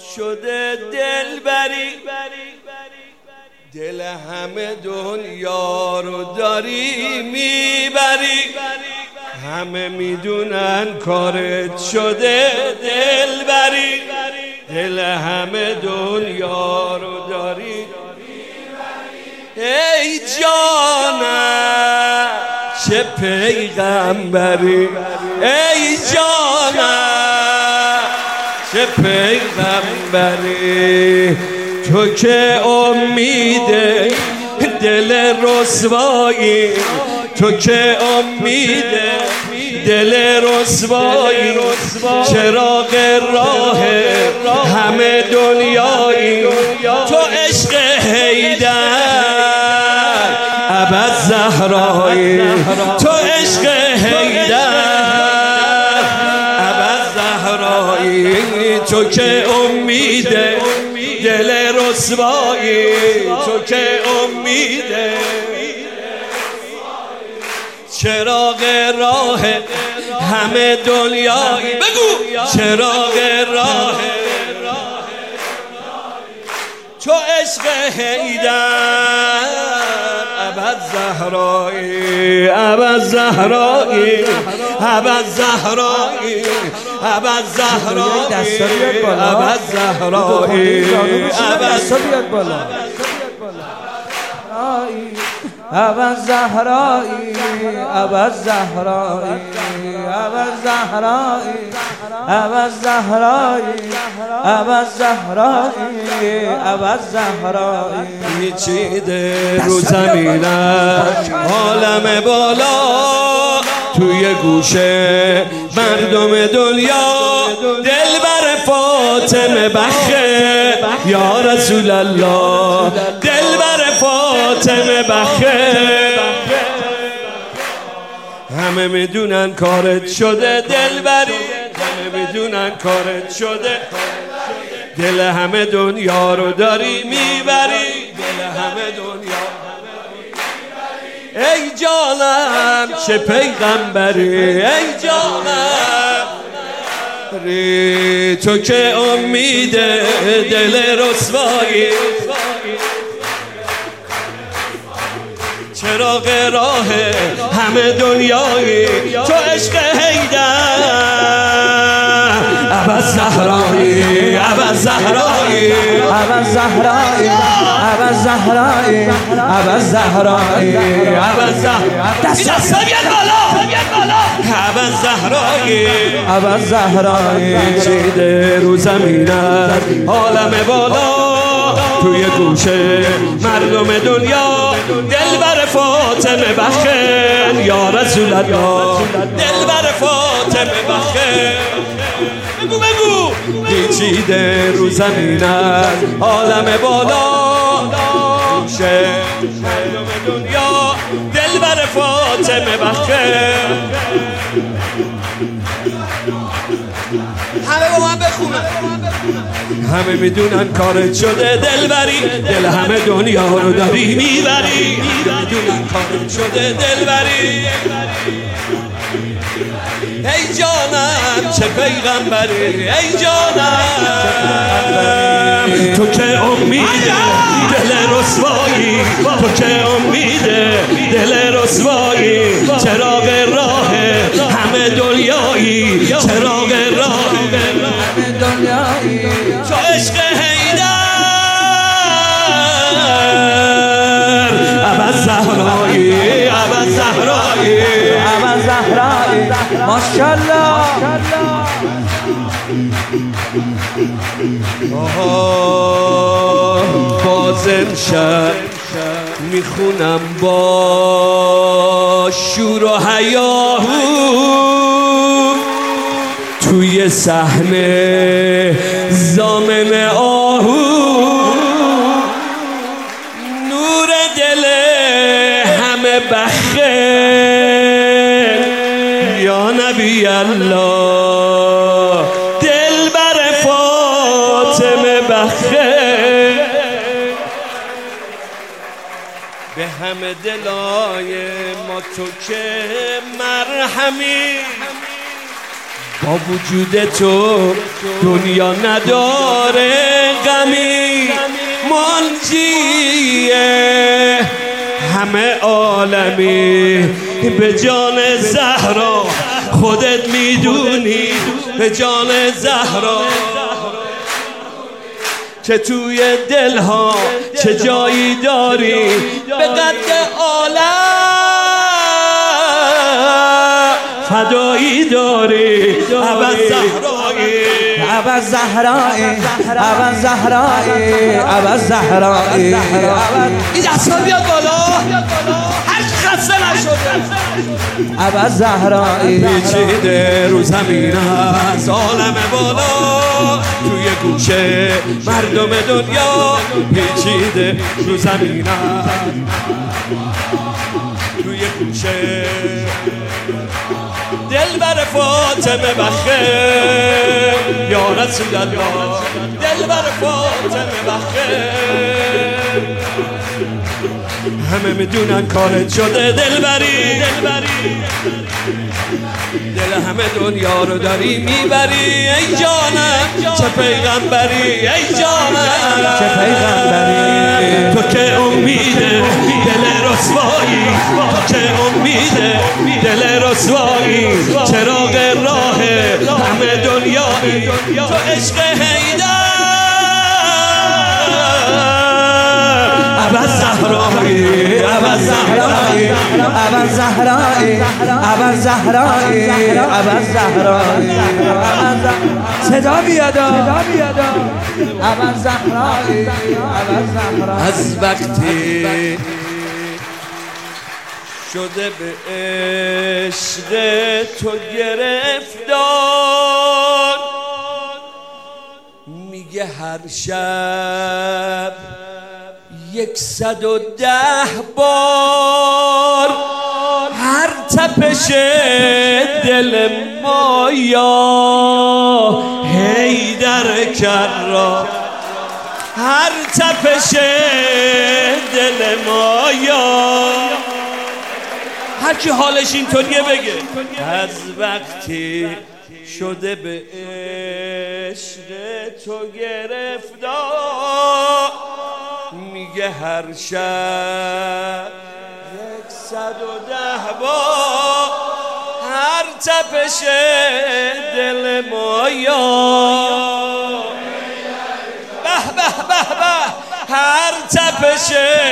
شده دلبری، دل همه دنیا رو داری میبری. همه میدونن کارت شده دلبری، دل همه دنیا رو داری. ای جانم چه پیغمبری، ای جانم چه پیغمبری. تو که امید دل رسوایی، تو که امید دل رسوایی، چراغ راه همه دنیایی. تو عشق حیدر ابوالزهرایی، تو عشق حیدر ابوالزهرایی. تو که امید دل رسوایی، تو که امید چراغ راه همه دنیایی. بگو چراغ راه، تو عشق حیدر ابوالزهرایی، ابوالزهرایی، ابوالزهرایی، ابوالزهرایی، ابوالزهرایی، ابوالزهرایی، ابوالزهرایی، ابوالزهرایی، ابوالزهرایی، ابوالزهرایی، ابوالزهرایی. پیچیده رو زمینم عالم بالا، توی گوشه مردم دنیا دلبر فاطمه بخه یا رسول الله، دلبر فاطمه بخه. همه میدونن کارت شده دلبری، همه میدونن کارت شده، دل همه دنیا رو داری میبری، دل همه دنیا. ای جانم چه پیغمبری، ای جانم تو که امید دل رسوایی، چراغ راه همه دنیایی. تو عشق حیدر ابوالزهرایی، ابوالزهرایی، ابوالزهرایی، ابوالزهرایی، ابوالزهرایی، ابوالزهرایی. دست بیاد بالا، ابوالزهرایی، ابوالزهرایی. چیده رو زمینم عالم بالا، توی گوشه مردم دنیا دلبر فاطمه بخن یا رسول الله، دلبر فاطمه بخن. بگو بگو. پیچیده رو زمینم عالم بالا، گوشه مردم دنیا دلبر فاطمه بخن. همه با من بخونن. همه میدونن کارت شده دلبری، دل همه دنیا رو داری میبری. میدونن کارت شده دلبری. ای جانم چه پیغمبری، ای جانم تو که امید دل رسوایی، تو که امید دل رسوایی، چراغ راه همه دنیایی، چراغ راه همه دنیایی. تو عشق حیدر ابوالزهرایی، ابوالزهرایی، ابوالزهرایی. ماشاءالله. باز امشب میخونم با شور و هیاهو توی صحنه ضامن آهو، نور دل همه بخه یا نبی الله، دلبر فاطمه بخه. به همه دلای ما تو که مرهمی، با وجود تو دنیا نداره غمی، منجیه همه عالمی. به جان زهرا خودت میدونی، به جان زهرا که توی دلها چه جایی داری، به قد عالم فدایی داری. ابا زهرایی، ابا زهرایی، ابا زهرایی، ابا زهرایی. این دستا بیاد بالا، هر خسته نشده. ابا زهرایی پیچیده رو زمین هست عالم بالا، توی گوشه مردم دنیا پیچیده رو زمین هست، توی گوشه دل بر فاطمه بخه یا رسول الله، دل بر فاطمه بخه. همه میدونن کارت شده دلبری، دل همه دنیا رو داری میبری. ای جانم چه پیغمبری، ای جانم چه پیغمبری. تو که امیده دل رسوایی، تو که امیده دل رسوایی. چراغ راه همه دنیایی، تو عشق حیدر. ابا زهرایی، ابا زهرایی، ابا زهرایی، ابا زهرایی، ابا زهرایی. صدا بیاد، ابا زهرایی، ابا زهرایی. از وقتی شده به عشق تو گرفتار، میگه هر شب 110 بار هر تپش دل مایا حیدر کرار، هر تپش دل مایا. هر کی حالش اینطوریه بگه. از وقتی شده به عشق تو گرفتار، میگه هر شب 110 بار هر تپش دل مایا. به به به به هر تپش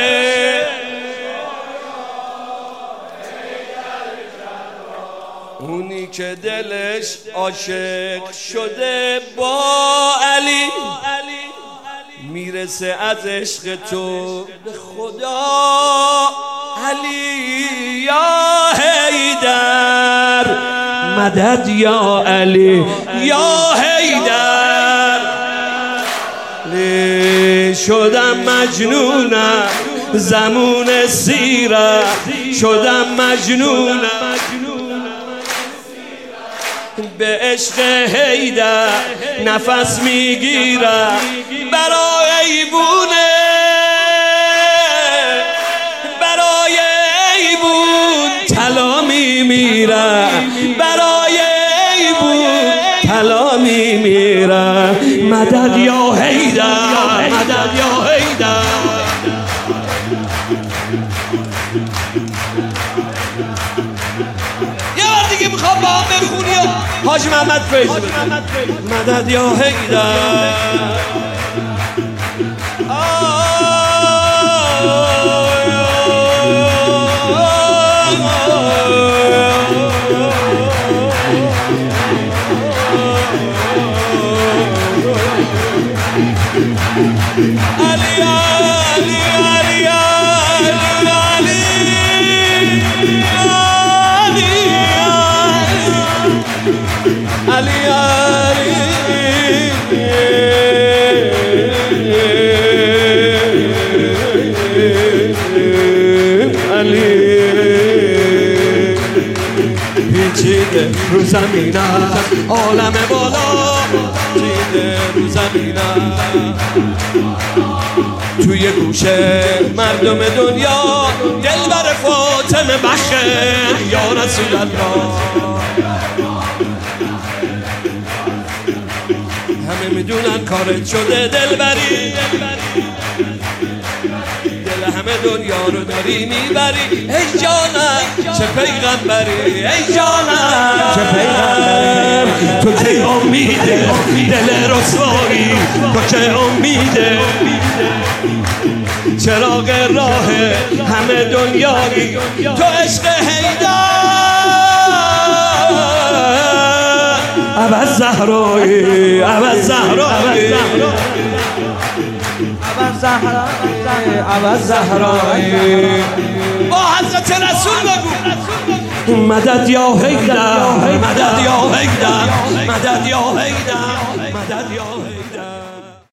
اونی که دلش عاشق شده با علی، میرسه از عشق تو به خدا. علی یا حیدر مدد، یا علی یا حیدر. شدم مجنونم زمون سیرت، شدم مجنونم به عشق حیدر. نفس میگیرم برای ایبونه، برای ایبون طلا میمیرم، برای ایبون طلا میمیرم. مدد یا حیدر، مدد یا حیدر. یه بار دیگه میخوام با هم بخونیم حاج محمد فیض. مدد یا حیدر. علی علی علی علی علی علی پیچیده رو زمینم عالم بالا، پیچیده رو زمینم توی گوشه مردم دنیا. دلبر فاطمه بخه یا رسول الله. همه میدونن کارت شده دلبری دل همه دنیا رو داری میبری ای جانم چه پیغمبری ای جانم چه پیغمبری تو که امیده دل رسوایی تو که امیده چراغ راه همه دنیایی تو عشق حیدر ابد زهرایی ابد زهرایی ابد زهرایی با حضرت رسول بگو مدد یا حیدر مدد یا حیدر مدد یا حیدر مدد یا حیدر